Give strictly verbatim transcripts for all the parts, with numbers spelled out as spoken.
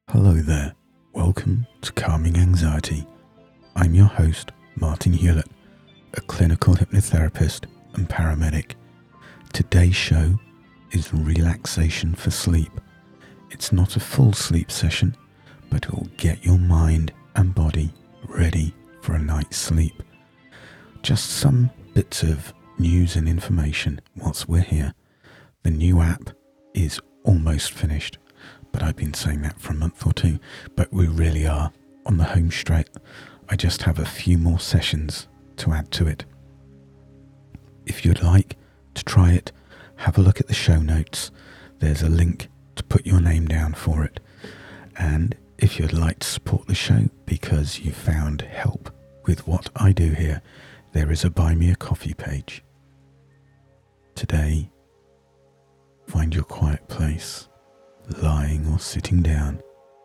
Hello there, welcome to Calming Anxiety. I'm your host, Martin Hewlett, a clinical hypnotherapist and paramedic. Today's show is relaxation for sleep. It's not a full sleep session, but it will get your mind and body ready for a night's sleep. Just some bits of news and information whilst we're here. The new app is almost finished. But I've been saying that for a month or two, but we really are on the home straight. I just have a few more sessions to add to it. If you'd like to try it, have a look at the show notes. There's a link to put your name down for it. And if you'd like to support the show because you found help with what I do here, there is a Buy Me a Coffee page. Today, find your quiet place. Lying or sitting down,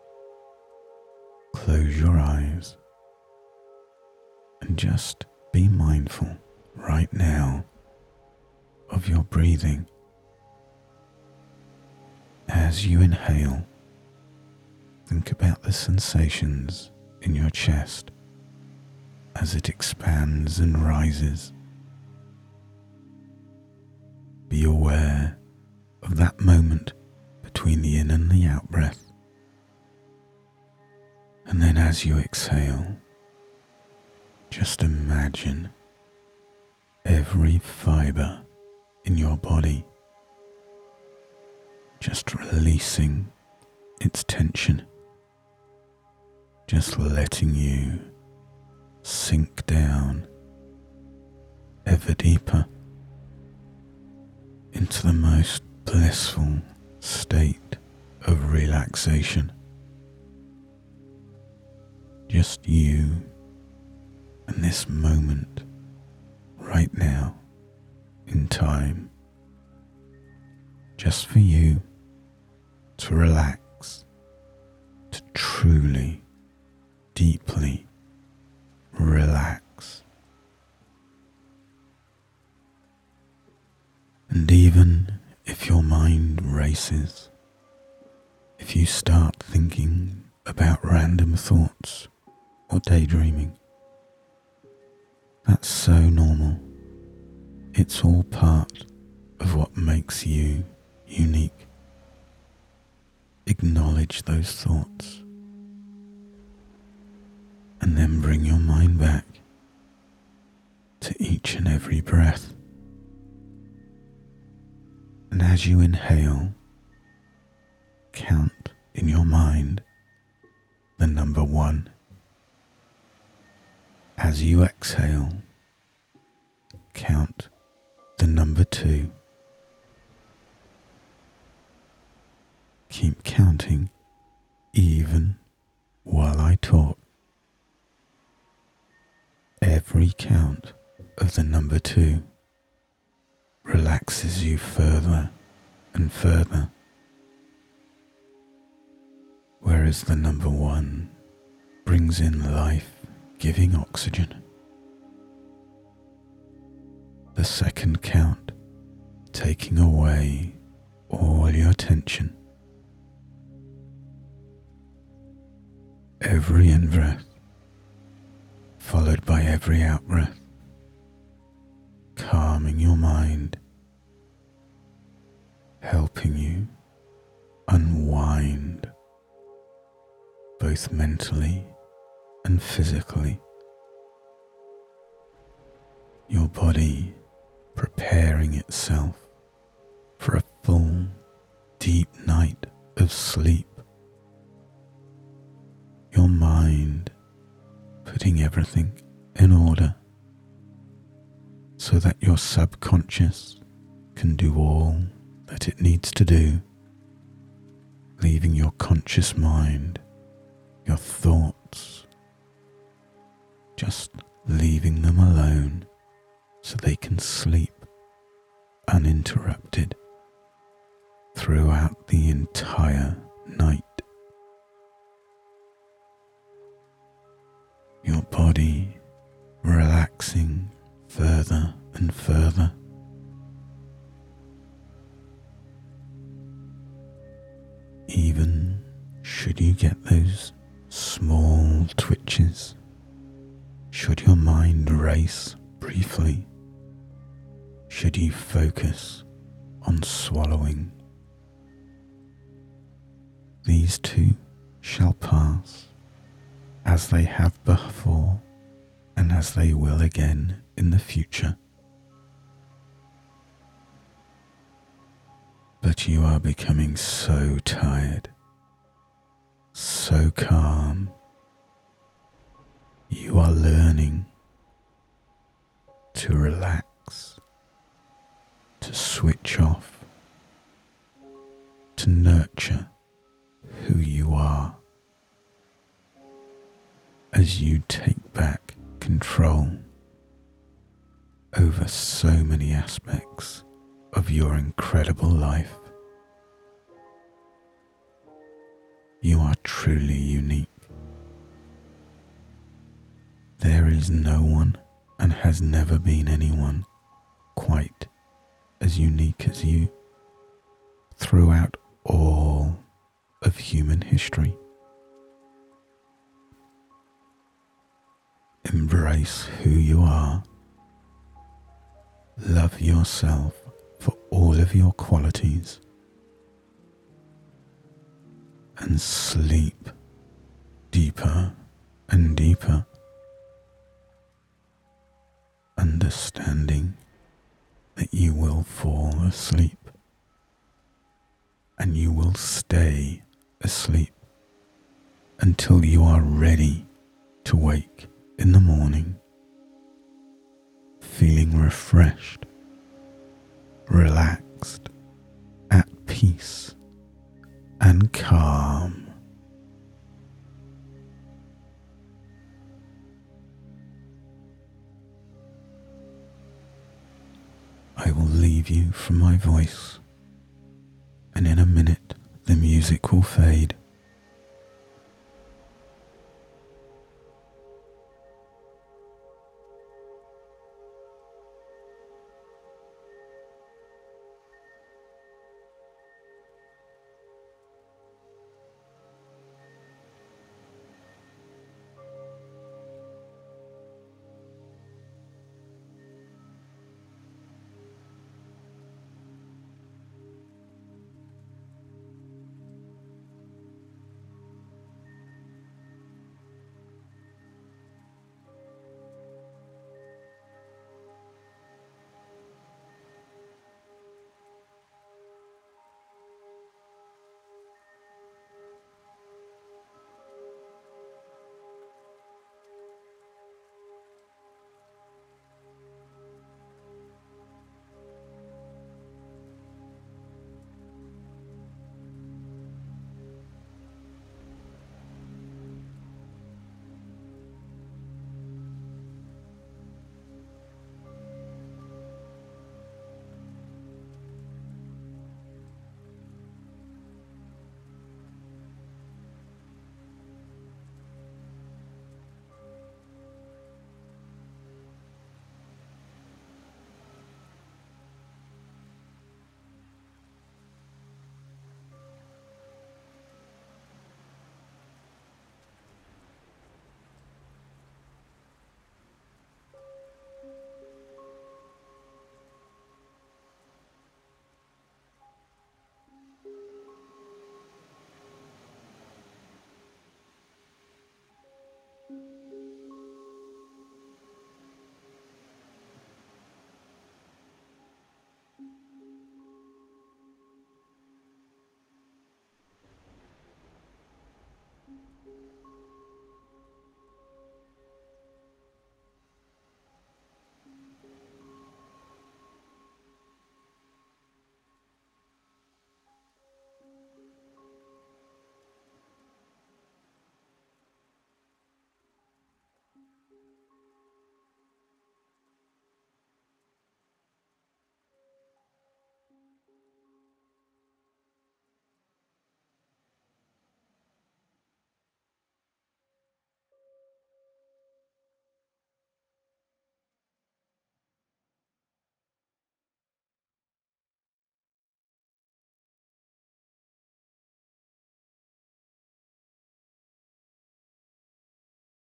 close your eyes and just be mindful right now of your breathing. As you inhale, think about the sensations in your chest as it expands and rises. Be aware of that moment between the in and the out breath. And then as you exhale, just imagine every fiber in your body just releasing its tension, just letting you sink down ever deeper into the most blissful state of relaxation. Just you and this moment right now in time, just for you to relax, to truly, deeply relax. And even if your mind races, if you start thinking about random thoughts or daydreaming, that's so normal. It's all part of what makes you unique. Acknowledge those thoughts and then bring your mind back to each and every breath. And as you inhale, count in your mind the number one. As you exhale, count the number two. Keep counting even while I talk. Every count of the number two relaxes you further and further, whereas the number one brings in life-giving oxygen. The second count taking away all your tension. Every in-breath followed by every out-breath, calming your mind, helping you unwind both mentally and physically. Your body preparing itself for a full, deep night of sleep. Your mind putting everything in order so that your subconscious can do all that it needs to do, leaving your conscious mind, your thoughts, just leaving them alone so they can sleep uninterrupted throughout the entire night. Your body relaxing further and further. Even should should you get those small twitches, should your mind race briefly, should you focus on swallowing, these too shall pass, as they have before and as they will again in the future. But you are becoming so tired, so calm. You are learning to relax, to switch off, to nurture who you are as you take back control over so many aspects of your incredible life. You are truly unique. There is no one and has never been anyone quite as unique as you throughout all of human history. Embrace who you are. Love yourself for all of your qualities. And sleep deeper and deeper, understanding that you will fall asleep and you will stay asleep until you are ready to wake in the morning, feeling refreshed, relaxed, at peace and calm. I will leave you from my voice, and in a minute the music will fade,